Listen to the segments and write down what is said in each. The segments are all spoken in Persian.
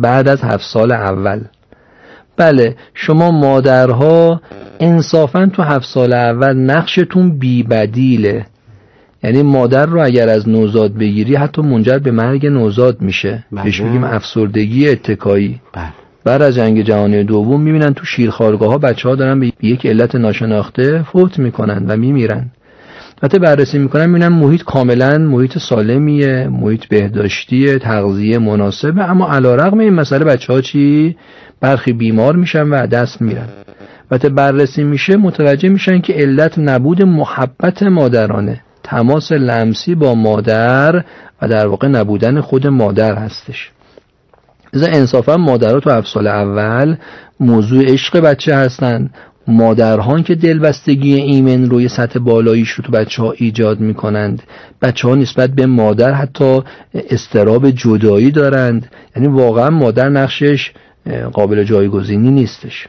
بعد از 7 سال اول. بله شما مادرها انصافاً تو 7 سال اول نقشتون بی بدیله. یعنی مادر رو اگر از نوزاد بگیری حتی منجر به مرگ نوزاد میشه. بهش میگیم افسردگی اتکایی. بعد از جنگ جهانی دوم میبینن تو شیرخوارگاه‌ها بچه‌ها دارن به یک علت ناشناخته فوت میکنن و میمیرن. وقتی بررسی میکنن میبینن محیط کاملا محیط سالمیه، محیط بهداشتیه، تغذیه مناسبه، اما علیرغم این مسئله بچه‌ها چی؟ برخی بیمار میشن و دست میرن. وقتی بررسی میشه متوجه میشن که علت نبود محبت مادرانه، تماس لمسی با مادر و در واقع نبودن خود مادر هستش. لذا انصافا مادرها تو 7 سال اول موضوع عشق بچه هستن. مادرها که دلبستگی ایمن روی سطح بالاییش رو تو بچه ها ایجاد میکنند. بچه ها نسبت به مادر حتی اضطراب جدایی دارند. یعنی واقعا مادر نقشش قابل جایگزینی نیستش.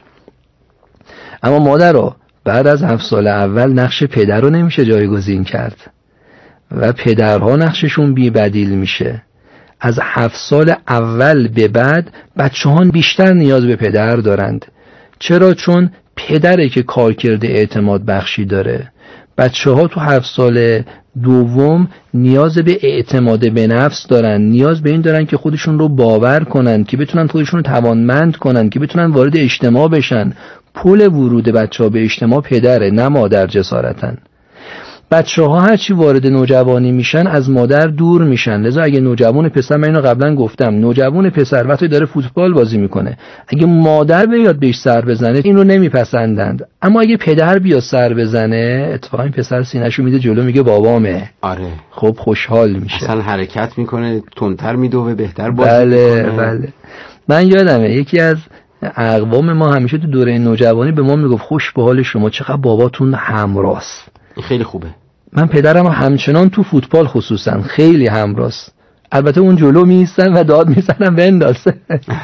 اما مادرها بعد از 7 سال اول نقش پدر رو نمیشه جایگزین کرد و پدرها نقششون بی بدیل میشه. از 7 سال اول به بعد بچه ها بیشتر نیاز به پدر دارند. چرا؟ چون پدره که کارکرد اعتماد بخشی داره. بچه ها تو 7 سال دوم نیاز به اعتماد به نفس دارن، نیاز به این دارن که خودشون رو باور کنن، که بتونن خودشون رو توانمند کنن، که بتونن وارد اجتماع بشن. پول ورود بچه ها به اجتماع پدره نه مادر جسارتن. بچه ها هرچی وارد نوجوانی میشن از مادر دور میشن. لذا اگه نوجوان پسر، من اینو قبلا گفتم، نوجوان پسر وقتی داره فوتبال بازی میکنه اگه مادر بیاد بهش سر بزنه این رو نمیپسندند، اما اگه پدر بیاد سر بزنه اتفاقا این پسر سینه‌شو میده جلو میگه بابامه. آره خب خوشحال میشه، اصلا حرکت میکنه، تندتر میدوه، بهتر بازی میکنه. میکنه. بله من یادمه یکی از اقوام ما همیشه تو دوره نوجوانی به ما میگفت خوش به حال شما، چقدر باباتون همراست. خیلی خوبه. من پدرم همچنان تو فوتبال خصوصا خیلی همراست. البته اون جلو میستن و داد میزنن بندازه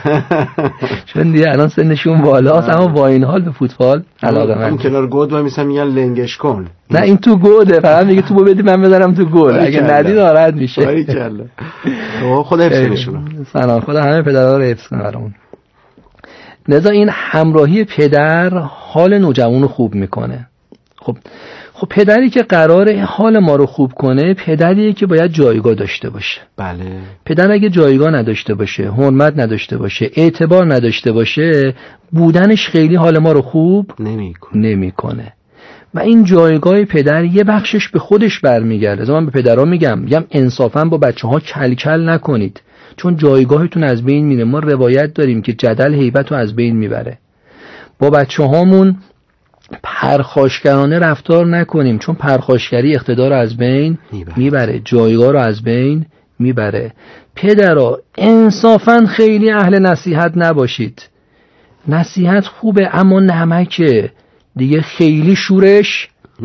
چون دیگه الان سنشون بالاست، اما با این حال به فوتبال علاقه من. اون کنار گود و میسن میگن لنگش کن. نه این تو گوده، فقط میگه تو بدی من بذارم تو گل، اگه ندی ناراحت میشه. باریکلا. خدا حفظشون. سلام، خدا همه پدرها رو حفظ کنه برامون. لذا این همراهی پدر حال نوجوان رو خوب میکنه. خب پدری که قراره حال ما رو خوب کنه پدریه که باید جایگاه داشته باشه. بله. پدر اگه جایگاه نداشته باشه، حرمت نداشته باشه، اعتبار نداشته باشه، بودنش خیلی حال ما رو خوب نمیکنه. و این جایگاه پدر یه بخشش به خودش برمیگرده. من به پدرها میگم انصافا با بچه‌ها کلکل نکنید، چون جایگاهتون از بین میره. ما روایت داریم که جدل هیبت رو از بین میبره. با بچه‌هامون پرخاشگرانه رفتار نکنیم، چون پرخاشگری اقتدار رو از بین میبره، جایگاه رو از بین میبره. پدرها انصافا خیلی اهل نصیحت نباشید. نصیحت خوبه اما نمکه دیگه، خیلی شورش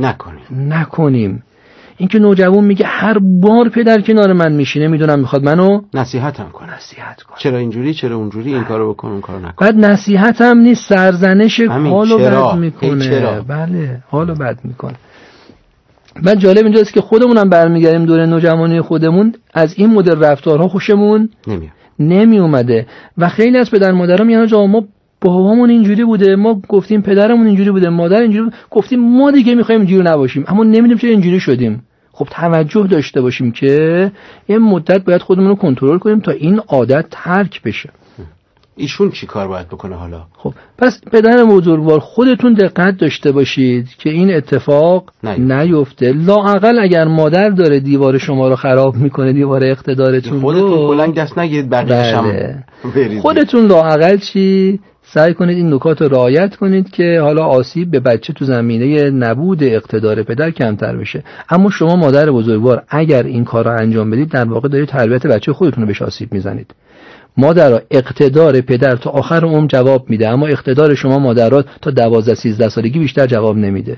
نکنیم. این که نوجوان میگه هر بار پدر کنار من میشینه میدونم میخواد منو نصیحت کن. چرا اینجوری، چرا اونجوری، این کارو بکن اون کارو نکن. بعد نصیحت هم نیست، سرزنش، حالو بد میکنه. بله حالو بد میکنه. بعد جالب اینجاست که خودمون هم برمیگردیم دوره نوجوانی خودمون، از این مدل رفتارها خوشمون نمی اومده و خیلی از پدر مادرها میگن آقا ما بابامون اینجوری بوده، ما گفتیم پدرمون اینجوری بوده، مادر اینجوری گفتیم، ما دیگه میخوایم اینجوری نباشیم، اما نمیدونیم چرا اینجوری شدیم. خب توجه داشته باشیم که یه مدت باید خودمون رو کنترل کنیم تا این عادت ترک بشه. ایشون چی کار باید بکنه حالا؟ خب پس پدر بزرگوار خودتون دقت داشته باشید که این اتفاق نیفته. لااقل اگر مادر داره دیوار شما رو خراب میکنه، دیوار اقتدارتون رو، خودتون کلنگ دست نگیرید، بقیه‌اش هم برید. خودتون لااقل چی سعی کنید این نکات رو رعایت کنید که حالا آسیب به بچه تو زمینه نبود اقتدار پدر کمتر بشه. اما شما مادر بزرگوار اگر این کار رو انجام بدید در واقع دارید تربیت بچه خودتون رو بهش آسیب میزنید. مادرها اقتدار پدر تا آخر عمر جواب میده، اما اقتدار شما مادرها تا 12-13 سالگی بیشتر جواب نمیده.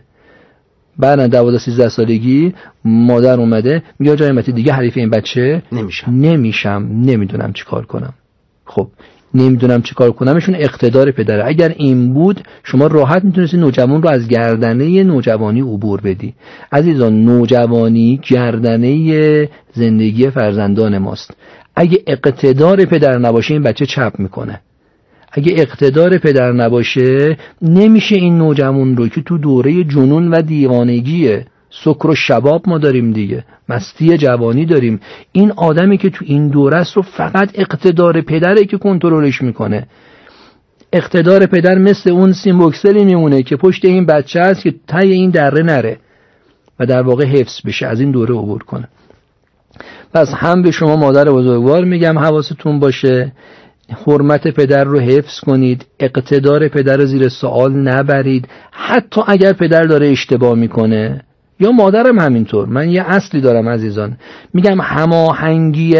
بعد 12-13 سالگی مادر اومده میگه جای متی دیگه حریف این بچه نمیشم، نمیدونم چیکار کنم. خب نمیدونم چیکار کنمشون اقتدار پدره. اگر این بود شما راحت میتونستی نوجوان رو از گردنه نوجوانی عبور بدی. عزیزان نوجوانی گردنه زندگی فرزندان ماست. اگه اقتدار پدر نباشه این بچه چپ میکنه. اگه اقتدار پدر نباشه نمیشه این نوجوان رو که تو دوره جنون و دیوانگیه، سکر و شباب ما داریم دیگه، مستی جوانی داریم، این آدمی که تو این دوره است رو فقط اقتدار پدره که کنترلش میکنه. اقتدار پدر مثل اون سیمبوکسلی میمونه که پشت این بچه است که ته این دره نره و در واقع حفظ بشه، از این دوره عبور کنه. پس هم به شما مادر بزرگوار میگم حواستون باشه، حرمت پدر رو حفظ کنید، اقتدار پدر رو زیر سوال نبرید، حتی اگر پدر داره اشتباه میکنه یا مادرم همینطور. من یه اصلی دارم عزیزان، میگم هماهنگی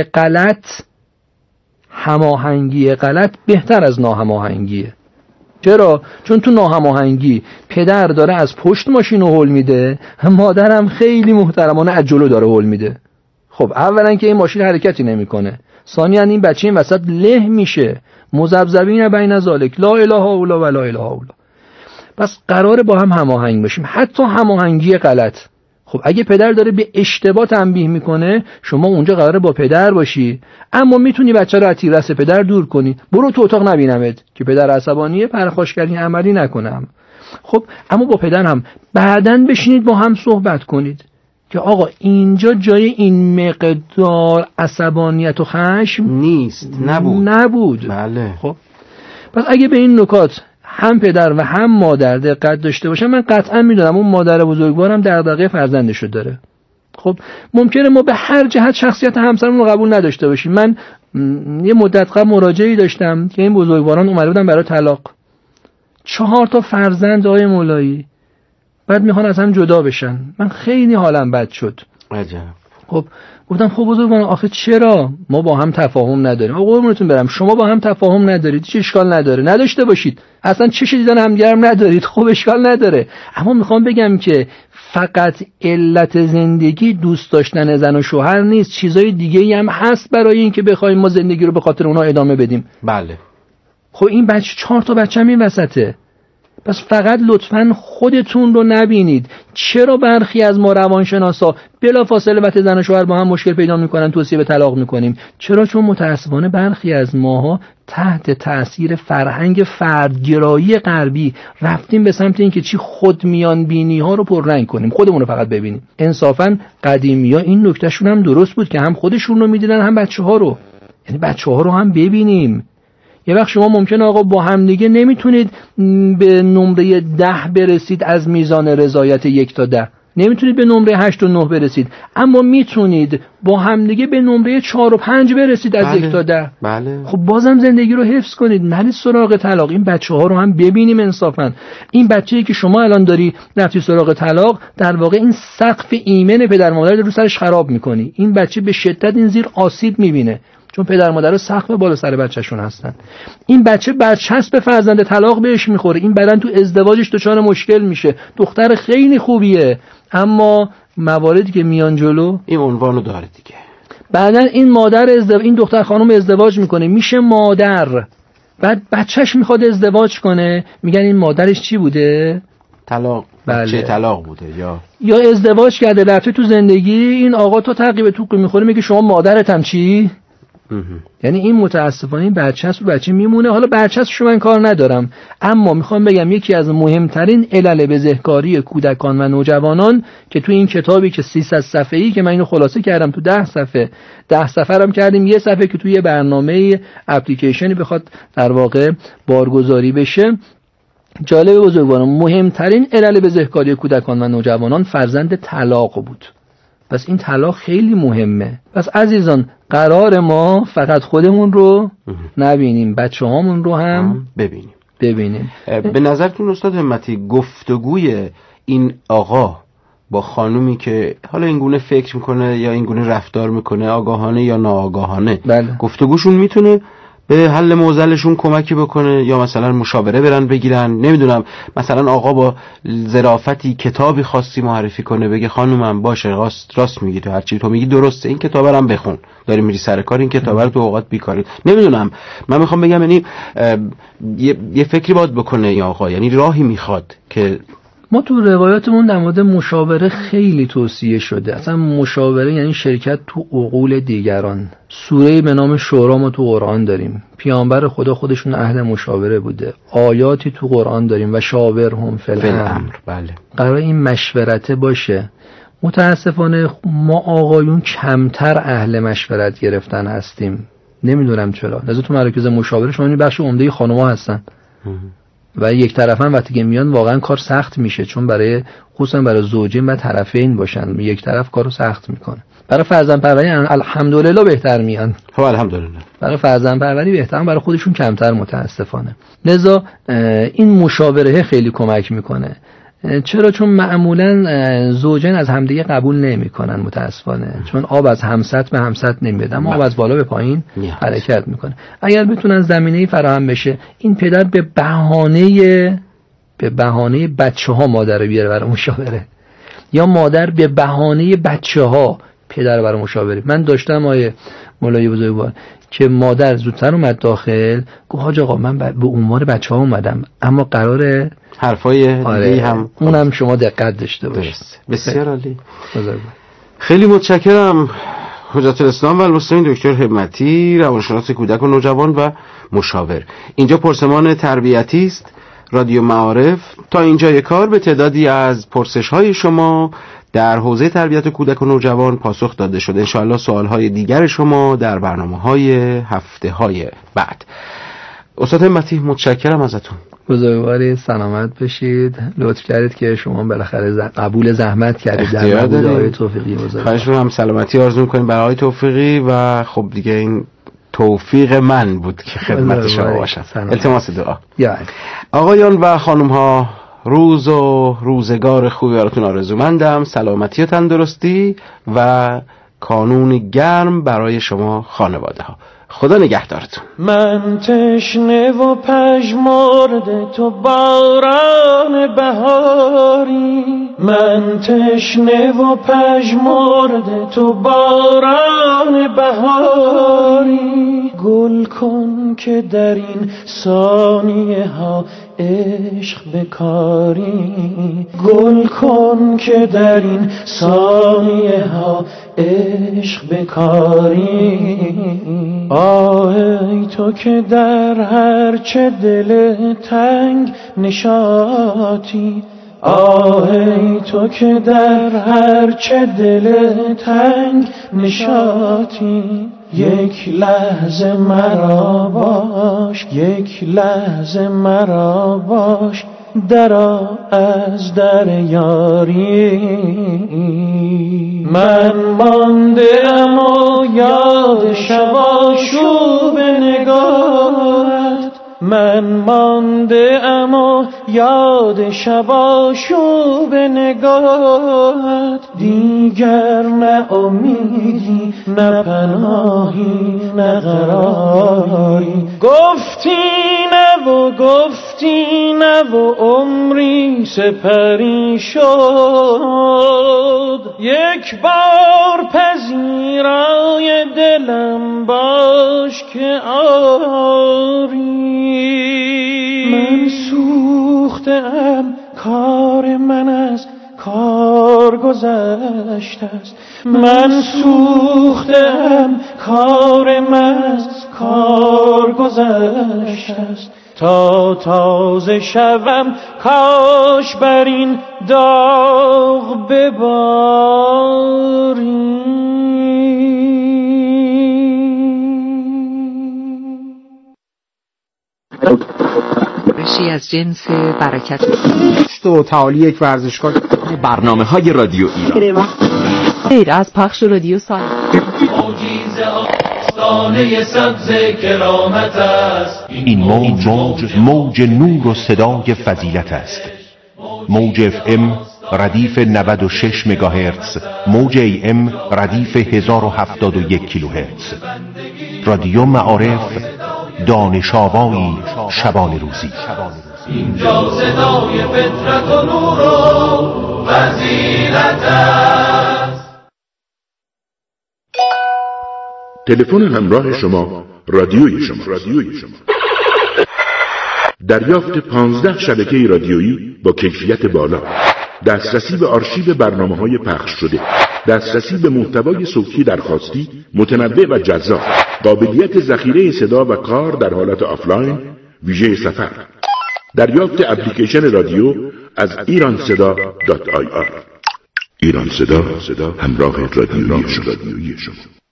غلط بهتر از ناهماهنگیه. چرا؟ چون تو ناهماهنگی پدر داره از پشت ماشین رو هول میده، مادرم خیلی محترمانه از جلو داره هول میده. خب اولا که این ماشین حرکتی نمیکنه، ثانیاً این بچه این وسط له میشه، مذبذبین بین ذالک لا اله الا الله و لا اله الا الله. پس قراره با هم هماهنگ باشیم، حتی هماهنگی غلط. خب اگه پدر داره به اشتباه تنبیه میکنه، شما اونجا قراره با پدر باشی، اما میتونی بچه رو از تیررس پدر دور کنی. برو تو اتاق نبینمت که پدر عصبانیه، پرخاشگری عملی نکنم. خب اما با پدر هم بعداً بشینید با هم صحبت کنید که آقا اینجا جای این مقدار عصبانیت و خشم نیست، نبود. بله. خب پس اگه به این نکات هم پدر و هم مادر دقت داشته باشن، من قطعا میدونم اون مادر بزرگوارم دغدغه فرزندشو داره. خب ممکنه ما به هر جهت شخصیت همسرمون رو قبول نداشته باشیم. من یه مدت قبل مراجعه‌ای داشتم که این بزرگواران اومده بودن برای طلاق، 4 تا فرزند آقای مولایی، بعد میخوان از هم جدا بشن. من خیلی حالم بد شد. عجب. خب گفتم خب بزرگواران آخه چرا ما با هم تفاهم نداریم؟ آقا قربونتون برم، شما با هم تفاهم ندارید، هیچ اشکال نداره، نداشته باشید، اصلا چش دیدن همگرم ندارید، خب اشکال نداره. اما میخوام بگم که فقط علت زندگی دوست داشتن زن و شوهر نیست، چیزای دیگه‌ای هم هست برای این که بخوایم ما زندگی رو به خاطر اونها ادامه بدیم. بله. خب این بچه 4 تا بچه هم این وسطه. پس فقط لطفاً خودتون رو نبینید. چرا برخی از ما روانشناسا بلافاصله وقتی زن و شوهر با هم مشکل پیدا میکنن توصیه به طلاق میکنیم؟ چرا؟ چون متاسفانه برخی از ماها تحت تأثیر فرهنگ فردگرایی غربی رفتیم به سمت اینکه چی خودمیان بینی ها رو پررنگ کنیم، خودمون رو فقط ببینیم. انصافاً قدیمی‌ها این نکتهشون هم درست بود که هم خودشون رو میدیدن هم بچه‌ها رو، یعنی بچه‌ها رو هم ببینیم. یه وقت شما ممکنه آقا با هم دیگه نمیتونید به نمره 10 برسید از میزان رضایت 1 تا 10، نمیتونید به نمره 8 و 9 برسید، اما میتونید با هم دیگه به نمره 4 و 5 برسید از 1 تا 10. بله. خب بازم زندگی رو حفظ کنید، نرید سراغ طلاق. این بچه‌ها رو هم ببینیم انصافا. این بچه‌ای که شما الان داری رفتی سراغ طلاق، در واقع این سقف ایمن پدر مادر رو سرش خراب میکنی. این بچه به شدت این زیر آسیب میبینه، چون پدر مادر رو سقف بالا سر بچه‌شون هستن. این بچه برچسب فرزند طلاق بهش میخوره، این بعدن تو ازدواجش دچار مشکل میشه. دختر خیلی خوبیه اما مواردی که میان جلو این عنوانو داره دیگه. بعدن این مادر این دختر خانم ازدواج میکنه، میشه مادر، بعد بچهش میخواد ازدواج کنه، میگن این مادرش چی بوده؟ طلاق. بله. چه طلاق بوده یا ازدواج کرده رفته تو زندگی، این آقا تو تعقیب توق میخوره میگه شما مادرتم چی؟ یعنی این متاسفانه این برچسب رو بچه میمونه. حالا برچسبشو من کار ندارم، اما میخوام بگم یکی از مهمترین علل بزهکاری کودکان و نوجوانان که تو این کتابی که 300 صفحه‌ای که من اینو خلاصه کردم تو 10 صفحه هم کردیم، یه صفحه که توی یه برنامه اپلیکیشنی بخواد در واقع بارگذاری بشه. جالب بزرگواران، مهمترین علل بزهکاری کودکان و نوجوانان فرزند طلاق بود. پس این طلاق خیلی مهمه. پس عزیزان قرار ما فقط خودمون رو نبینیم، بچه‌هامون رو هم ببینیم. به نظرتون استاد همتی گفتگوی این آقا با خانومی که حالا این گونه فکر میکنه یا این گونه رفتار میکنه، آگاهانه یا ناآگاهانه، بله. گفتگوشون میتونه به حل معضلشون کمکی بکنه یا مثلا مشاوره برن بگیرن؟ نمیدونم، مثلا آقا با ظرافتی کتابی خاصی معرفی کنه، بگه خانومم باشه راست میگی، تو هرچی تو میگی درسته، این کتابو هم بخون، داری میری سر کار، این کتابو رو تو اوقات بیکاری. نمیدونم، من میخوام بگم یعنی یه فکری باید بکنه این آقا، یعنی راهی میخواد که ما تو روایاتمون در مورد مشاوره خیلی توصیه شده. اصلا مشاوره یعنی شرکت تو عقول دیگران. سوره به نام شورا ما تو قرآن داریم، پیامبر خدا خودشون اهل مشاوره بوده. آیاتی تو قرآن داریم و شاورهم فی الامر. بله. قرار این مشورته باشه. متاسفانه ما آقایون کمتر اهل مشورت گرفتن هستیم، نمیدونم چرا. لذا تو مراکز مشاوره شما این بخش عمده خانم‌ها هستن و یک طرفن وقتی که میان واقعا کار سخت میشه، چون برای خصوصا برای زوجین و طرفین باشن، یک طرف کارو سخت میکنه. برای فرزند پروری الحمدلله بهتر میان. خب الحمدلله. برای فرزند پروری بهتر، برای خودشون کمتر متاسفانه. لذا این مشاوره خیلی کمک میکنه. چرا؟ چون معمولا زوجین از همدیگه قبول نمیکنن متاسفانه، چون آب از همسط به همسط نمیاد، اما آب از بالا به پایین حرکت میکنه. اگر بتونن زمینه‌ای فراهم بشه، این پدر به بهانه بچه‌ها مادر رو بیاره برای مشاوره، یا مادر به بهانه بچه‌ها پدر برای مشاوره. من داشتم آیه مولای بزرگوار که مادر زودتر اومد داخل، گفت حاج آقا من به عنوان بچه‌ها اومدم، اما قراره حرفای دیگه هم اونم شما دقت داشته باشید. بسیار عالی. خیلی متشکرم حجت الاسلام و المسلمین دکتر همتی، روانشناس کودک و نوجوان و مشاور. اینجا پرسمان تربیتی است، رادیو معارف. تا اینجای کار به تعدادی از پرسش‌های شما در حوزه تربیت کودک و نوجوان پاسخ داده شد. انشاءالله سوال‌های دیگر شما در برنامه‌های هفته‌های بعد. استاد همتی متشکرم ازتون. بزرگواری سلامت بشید. لطف کردید که شما بالاخره قبول زحمت کردید در قبول آقای توفیقی. بزرگوار خواهش می‌کنم سلامتی آرزو می‌کنیم برای آقای توفیقی و خب دیگه این توفیق من بود که خدمت شما باشم. التماس دعا. آقایان و خانم‌ها، روز و روزگار خوبی براتون آرزومندم. سلامتی و تندرستی و کانون گرم برای شما خانواده ها. خدا نگهدارتون. من تشنه و پژمرده تو باران بهاری، من تشنه و پژمرده تو باران بهاری. گل کن که در این ثانیه ها عشق بکاری، گل کن که در این ثانیه ها عشق بکاری. آهی تو که در هر چه دل تنگ نشاطی، آهی تو که در هر چه دل تنگ نشاطی. یک لحظه مرا باش، یک لحظه مرا باش، درآ از در یاری. من مانده‌ام و یاد شب آشوب نگاهت، من مانده‌ام و یاد شب آشوب نگاهت. دیگر نه امیدی نه پناهی نه قراری. گفتی نه و گفتی نه و عمری سپری شد. یک بار پذیرای دلم باش که آری. من سوختم، کار من از کار گذشته است. من سوختم، کار من از کار گذشته است. تا تازه شوم کاش بر این داغ بباری. رشی از جنس برکت و تعالی یک ورزشگاه. برنامه‌های رادیو ایران غیر از پخش رادیو سال آستانه سبز کرامت است. این موج نور و صدای فضیلت است. موج FM ردیف 96 مگاهرتز، موج AM ردیف 1071 کیلوهرتز. رادیو معارف، دانش آوایی شبان روزی. اینجا صدای فطرت و نور و فضیلت است. تلفن همراه شما، رادیوی شما. دریافت 15 شبکه رادیویی با کیفیت بالا، دسترسی به آرشیو برنامه‌های پخش شده، دسترسی به محتوای صوتی درخواستی متنوع و جذاب، قابلیت ذخیره صدا و کار در حالت آفلاین ویژه سفر، دریافت اپلیکیشن رادیو از ایرانصدا.ir. ایران صدا، همراه رادیویی شما.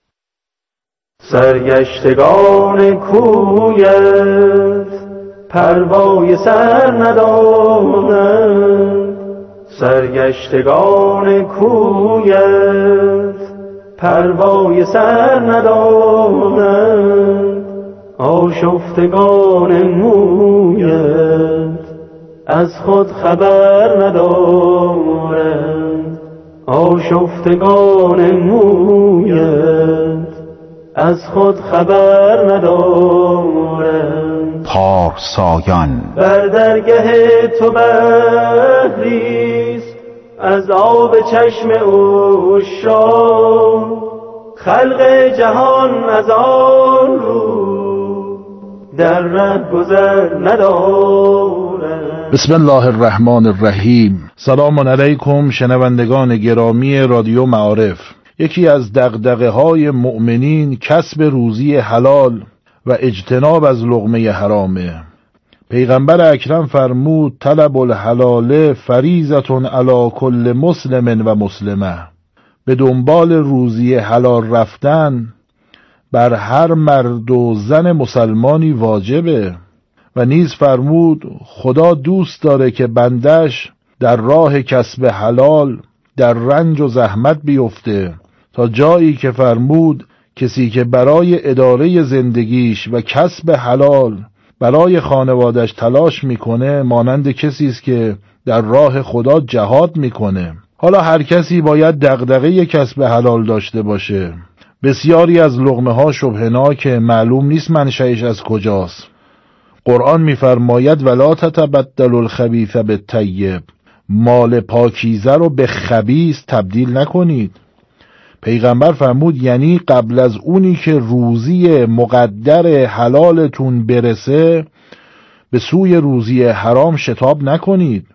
سرگشتگان کویت پروای سر ندارند، سرگشتگان کویت پروای سر ندارند، آشفتگان مویت از خود خبر ندارند، آشفتگان مویت از خود خبر ندارند. پارسایان بر درگه تو بحریست از آب چشم عشاق، خلق جهان از آن رو در ره گذر ندارند. بسم الله الرحمن الرحیم. سلام علیکم شنوندگان گرامی رادیو معارف. یکی از دغدغه‌های مؤمنین کسب روزی حلال و اجتناب از لقمه حرامه. پیغمبر اکرم فرمود طلب الحلال فریضة علی کل مسلم و مسلمه. به دنبال روزی حلال رفتن بر هر مرد و زن مسلمانی واجبه. و نیز فرمود خدا دوست داره که بندش در راه کسب حلال در رنج و زحمت بیفته، تا جایی که فرمود کسی که برای اداره زندگیش و کسب حلال برای خانوادش تلاش میکنه مانند کسی است که در راه خدا جهاد میکنه. حالا هر کسی باید دغدغه کسب حلال داشته باشه. بسیاری از لقمه ها شبهه‌ناک، معلوم نیست منشأش از کجاست. قرآن میفرماید ولا تتبدل الخبیث بالطیب، مال پاکیزه رو به خبیث تبدیل نکنید. پیغمبر فرمود یعنی قبل از اونی که روزی مقدر حلالتون برسه به سوی روزی حرام شتاب نکنید.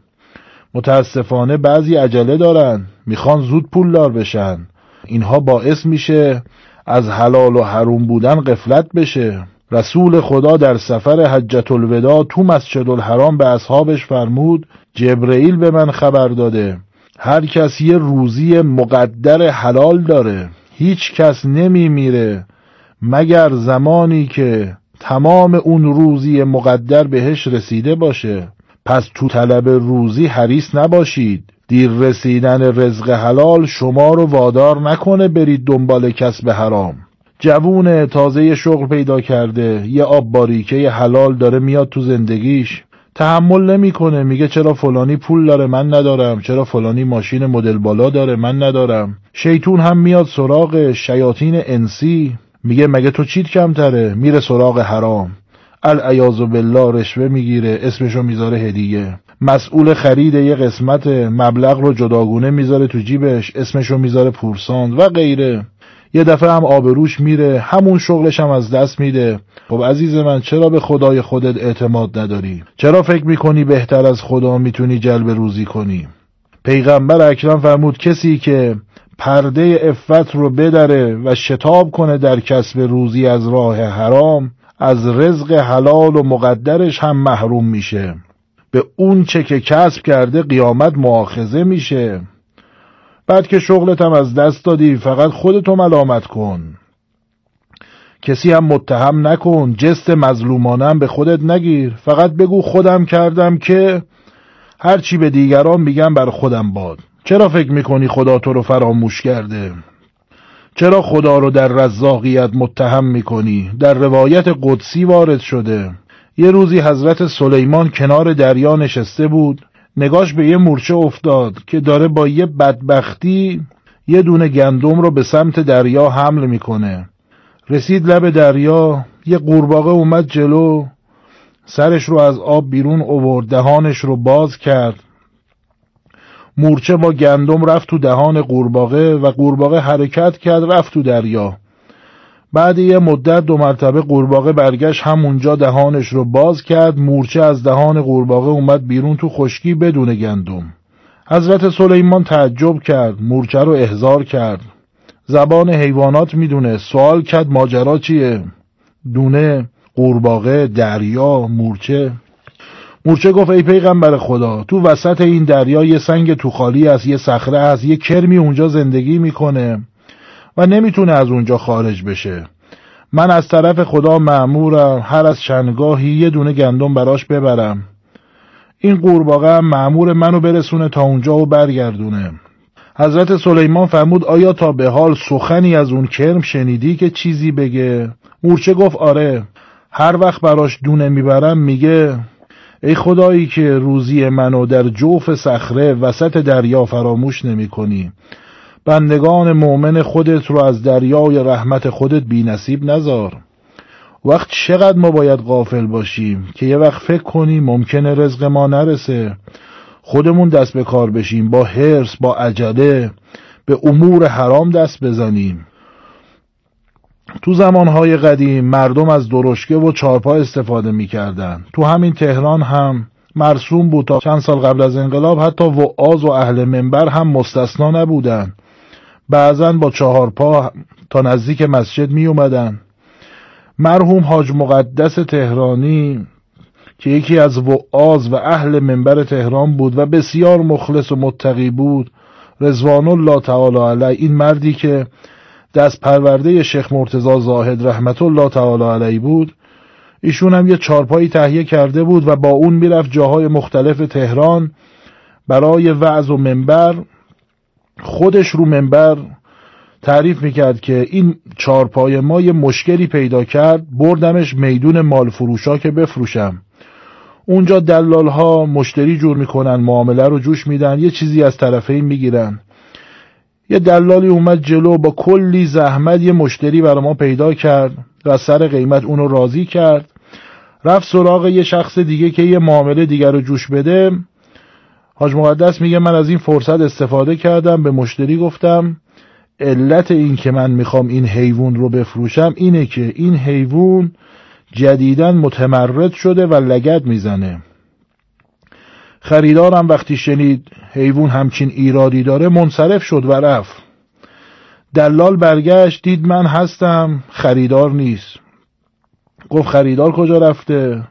متاسفانه بعضی عجله دارن، میخوان زود پولدار بشن. اینها باعث میشه از حلال و حرام بودن غفلت بشه. رسول خدا در سفر حجت الوداع تو مسجد الحرام به اصحابش فرمود جبرئیل به من خبر داده هر کس یه روزی مقدر حلال داره، هیچ کس نمی میره مگر زمانی که تمام اون روزی مقدر بهش رسیده باشه. پس تو طلب روزی حریص نباشید. دیر رسیدن رزق حلال شما رو وادار نکنه برید دنبال کسب حرام. جوون تازه شغل پیدا کرده، یه آب باریکه حلال داره میاد تو زندگیش، تحمل نمیکنه، میگه چرا فلانی پول داره من ندارم، چرا فلانی ماشین مدل بالا داره من ندارم. شیطون هم میاد سراغ شیاطین انسی، میگه مگه تو چیت کمتره، میره سراغ حرام. العیاذ بالله رشوه میگیره، اسمشو میذاره هدیه. مسئول خرید یه قسمت مبلغ رو جداگونه میذاره تو جیبش، اسمشو میذاره پورساند و غیره. یه دفعه هم آبروش میره، همون شغلش هم از دست میده. خب عزیز من چرا به خدای خودت اعتماد نداری؟ چرا فکر میکنی بهتر از خدا میتونی جلب روزی کنی؟ پیغمبر اکرم فرمود کسی که پرده عفت رو بدره و شتاب کنه در کسب روزی از راه حرام، از رزق حلال و مقدرش هم محروم میشه. به اون چه که کسب کرده قیامت مؤاخذه میشه. بعد که شغلت هم از دست دادی فقط خودتو ملامت کن، کسی هم متهم نکن، جست مظلومانه هم به خودت نگیر. فقط بگو خودم کردم که هرچی به دیگران میگم بر خودم باد. چرا فکر میکنی خدا تو رو فراموش کرده؟ چرا خدا رو در رزاقیت متهم میکنی؟ در روایت قدسی وارد شده یه روزی حضرت سلیمان کنار دریا نشسته بود، نگاش به یه مورچه افتاد که داره با یه بدبختی یه دونه گندم رو به سمت دریا حمل میکنه. رسید لب دریا، یه قورباغه اومد جلو، سرش رو از آب بیرون آورد، دهانش رو باز کرد. مورچه با گندم رفت تو دهان قورباغه و قورباغه حرکت کرد رفت تو دریا. بعد یه مدت 2 مرتبه قورباغه برگشت همونجا دهانش رو باز کرد. مورچه از دهان قورباغه اومد بیرون تو خشکی بدون گندم. حضرت سلیمان تعجب کرد، مورچه رو احضار کرد. زبان حیوانات میدونه، سوال کرد ماجرا چیه؟ دونه، قورباغه، دریا، مورچه. مورچه گفت ای پیغمبر خدا، تو وسط این دریا یه سنگ توخالی هست، یه صخره هست، یه کرمی اونجا زندگی میکنه و نمیتونه از اونجا خارج بشه. من از طرف خدا مأمورم هر از چندگاهی یه دونه گندم براش ببرم. این قورباغه هم مأمور منو برسونه تا اونجا و برگردونه. حضرت سلیمان فرمود آیا تا به حال سخنی از اون کرم شنیدی که چیزی بگه؟ مورچه گفت آره، هر وقت براش دونه میبرم میگه ای خدایی که روزی منو در جوف صخره وسط دریا فراموش نمی کنی. بندگان مؤمن خودت رو از دریای رحمت خودت بی نصیب نذار. وقت چقدر ما باید غافل باشیم که یه وقت فکر کنیم ممکنه رزق ما نرسه، خودمون دست به کار بشیم، با حرص، با عجله به امور حرام دست بزنیم. تو زمانهای قدیم مردم از درشکه و چارپا استفاده می‌کردن. تو همین تهران هم مرسوم بود. تا چند سال قبل از انقلاب حتی وعاظ و اهل منبر هم مستثنا نبودن. بعضن با 4 پا تا نزدیک مسجد می اومدن. مرحوم حاج مقدس تهرانی که یکی از وعاظ و اهل منبر تهران بود و بسیار مخلص و متقی بود، رضوان الله تعالی علیه، این مردی که دست پرورده شیخ مرتضی زاهد رحمت الله تعالی علیه بود، ایشون هم یه 4 پایی تهیه کرده بود و با اون میرفت جاهای مختلف تهران برای وعظ و منبر. خودش رو منبر تعریف میکرد که این 4 پای ما یه مشکلی پیدا کرد، بردمش میدون مال فروشا که بفروشم. اونجا دلال ها مشتری جور میکنن، معامله رو جوش میدن، یه چیزی از طرفین میگیرن. یه دلالی اومد جلو، با کلی زحمت یه مشتری برای ما پیدا کرد و سر قیمت اونو راضی کرد. رفت سراغ یه شخص دیگه که یه معامله دیگر رو جوش بده. حاج مقدس میگه من از این فرصت استفاده کردم، به مشتری گفتم علت این که من میخوام این حیوان رو بفروشم اینه که این حیوان جدیداً متمرد شده و لگد میزنه. خریدارم وقتی شنید حیوان همچین ایرادی داره منصرف شد و رفت. دلال برگشت دید من هستم، خریدار نیست. گفت خریدار کجا رفته؟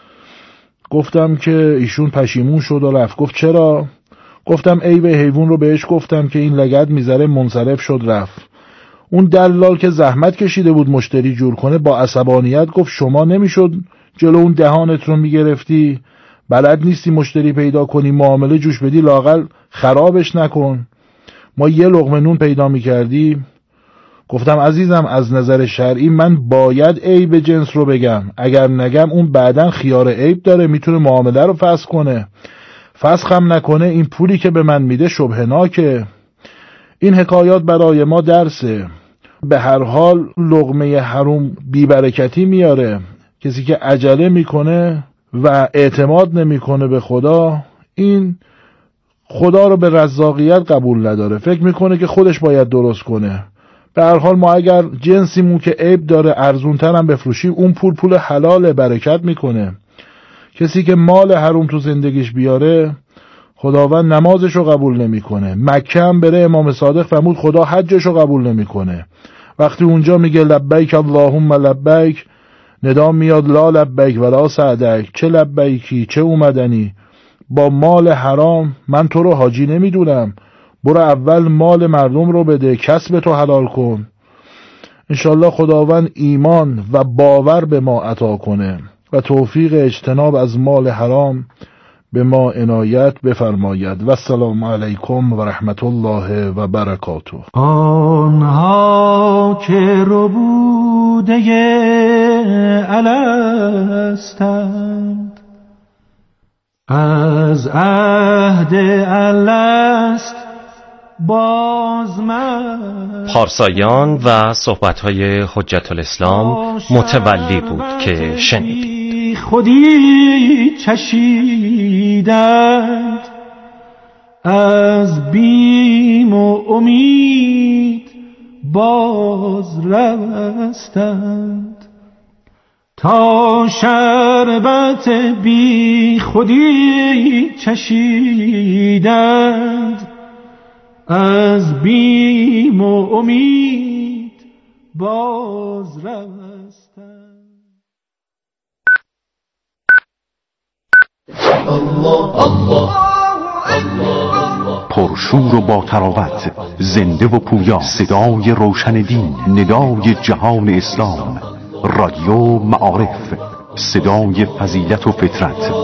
گفتم که ایشون پشیمون شد و رفت. گفت چرا؟ گفتم عیب حیوان رو بهش گفتم که این لگد میذاره، منصرف شد رفت. اون دلال که زحمت کشیده بود مشتری جور کنه با عصبانیت گفت شما نمیشد جلو اون دهانت رو میگرفتی؟ بلد نیستی مشتری پیدا کنی، معامله جوش بدی، لااقل خرابش نکن. ما یه لقمه نون پیدا میکردیم. گفتم عزیزم از نظر شرعی من باید عیب جنس رو بگم، اگر نگم اون بعدن خیار عیب داره، میتونه معامله رو فسخ کنه. فسخ هم نکنه این پولی که به من میده شبهناکه. این حکایات برای ما درسه. به هر حال لقمه حروم بیبرکتی میاره. کسی که عجله میکنه و اعتماد نمیکنه به خدا، این خدا رو به رزاقیت قبول نداره، فکر میکنه که خودش باید درست کنه. به هر حال ما اگر جنسیمون که عیب داره ارزونتر هم بفروشیم، اون پول حلال، برکت میکنه. کسی که مال حروم تو زندگیش بیاره خداوند نمازش رو قبول نمیکنه. مکه هم بره امام صادق فرمود خدا حجش رو قبول نمیکنه. وقتی اونجا میگه لبیک اللهم لبیک، ندا میاد لا لبیک ولا سعدیک، چه لبیکی چه اومدنی. با مال حرام من تو رو حاجی نمیدونم، برو اول مال مردم رو بده، کسب تو حلال کن. انشالله خداوند ایمان و باور به ما عطا کنه و توفیق اجتناب از مال حرام به ما عنایت بفرماید. و السلام علیکم و رحمت الله و برکاته. آنها که ربوده الستند، از عهد الست پارسایان و صحبت‌های حجت الاسلام متولی بود که شنید. خودی چشیدند از بیم و امید باز رستند، تا شربت بی خودی چشیدند، از بیم و امید باز رستند. الله الله پرشور و با تراوت، زنده و پویا، صدای روشن دین، ندای جهان اسلام، رادیو معارف، صدای فضیلت و فطرت.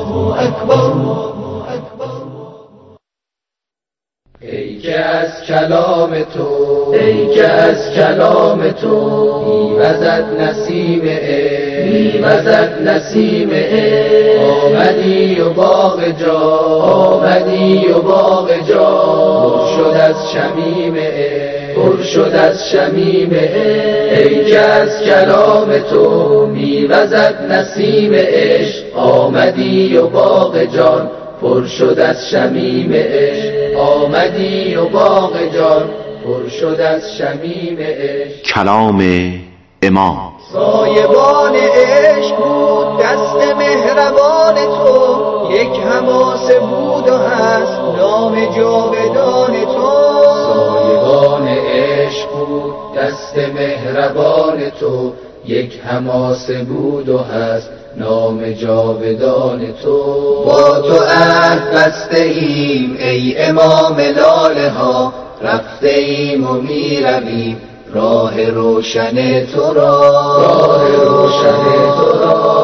ای که از کلام تو، ای که از کلام تو میوزد نسیم عشق، میوزد نسیم عشق. آمدی و باغ جا، آمدی و باغ جا پر شد از شمیم عشق، پر شد از شمیم عشق. ای که از کلام تو میوزد نسیم عشق، آمدی و باغ جان پر شد از شمیم عشق. آمدی و باغ جان پر شد از شمیم عشق. کلام امام. سایبان عشق بود دست مهربان تو، یک حماسه بود و هست نام جاودان تو. سایبان عشق بود دست مهربان تو، یک حماسه بود و هست نام جاودان تو. با تو عهد بسته ایم ای امام لاله ها، رفته ایم و می رویم راه روشن تو را، راه روشن تو را.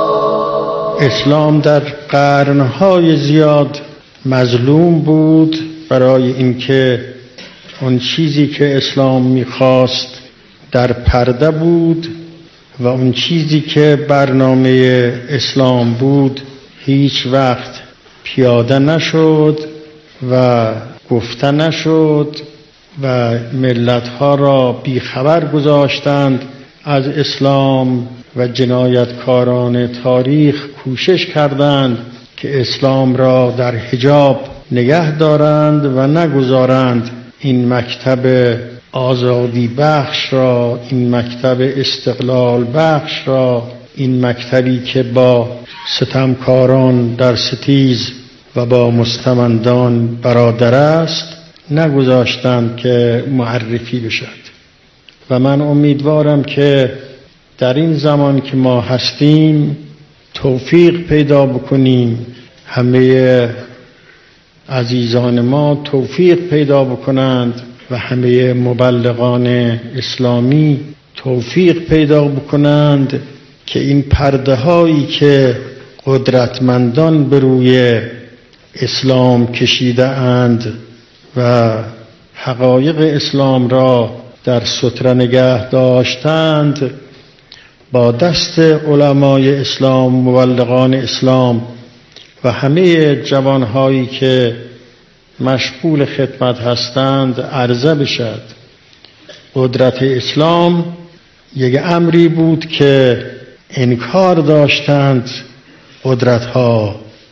اسلام در قرنهای زیاد مظلوم بود برای اینکه اون چیزی که اسلام میخواست در پرده بود و اون چیزی که برنامه اسلام بود هیچ وقت پیاده نشد و گفته نشد و ملتها را بیخبر گذاشتند از اسلام و جنایتکاران تاریخ کوشش کردند که اسلام را در حجاب نگه دارند و نگذارند این مکتب آزادی بخش را، این مکتب استقلال بخش را، این مکتبی که با ستمکاران در ستیز و با مستمندان برادر است، نگذاشتند که معرفی بشد. و من امیدوارم که در این زمان که ما هستیم توفیق پیدا بکنیم، همه عزیزان ما توفیق پیدا بکنند و همه مبلغان اسلامی توفیق پیدا بکنند که این پرده هایی که قدرتمندان بر روی اسلام کشیده اند و حقایق اسلام را در ستره نگه داشتند، با دست علمای اسلام، مبلغان اسلام و همه جوانهایی که مشغول خدمت هستند عرضه بشد. قدرت اسلام یک امری بود که انکار داشتند قدرت‌ها،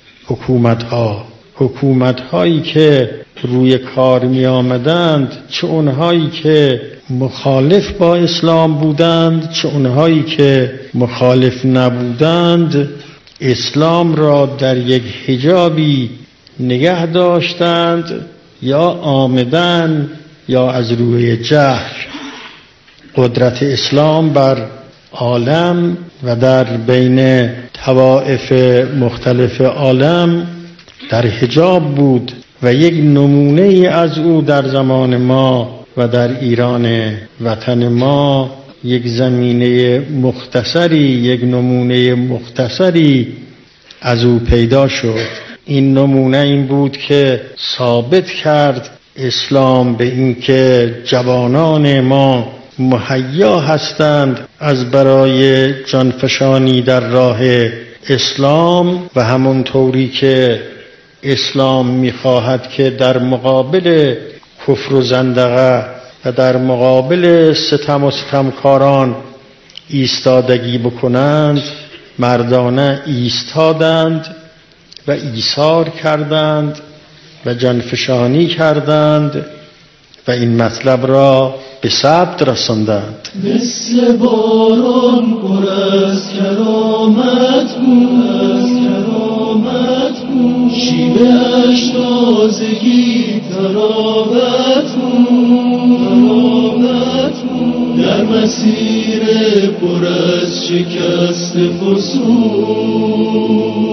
حکومت‌هایی که روی کار می آمدند، چه اونهایی که مخالف با اسلام بودند چه اونهایی که مخالف نبودند، اسلام را در یک حجابی نگه داشتند، یا آمدن یا از روی جهل. قدرت اسلام بر عالم و در بین طوائف مختلف عالم در حجاب بود و یک نمونه از او در زمان ما و در ایران وطن ما یک زمینه مختصری، یک نمونه مختصری از او پیدا شد. این نمونه این بود که ثابت کرد اسلام به اینکه جوانان ما مهیا هستند از برای جانفشانی در راه اسلام، و همونطوری که اسلام می‌خواهد که در مقابل کفر و زندقه و در مقابل ستم و ستمکاران ایستادگی بکنند، مردانه ایستادند و ایثار کردند و جانفشانی کردند و این مطلب را به ثبت رساندند. مثل باران پر از کرامت بود، شیوه‌اش تازگی تراوت بود، در مسیر پر از شکست فسون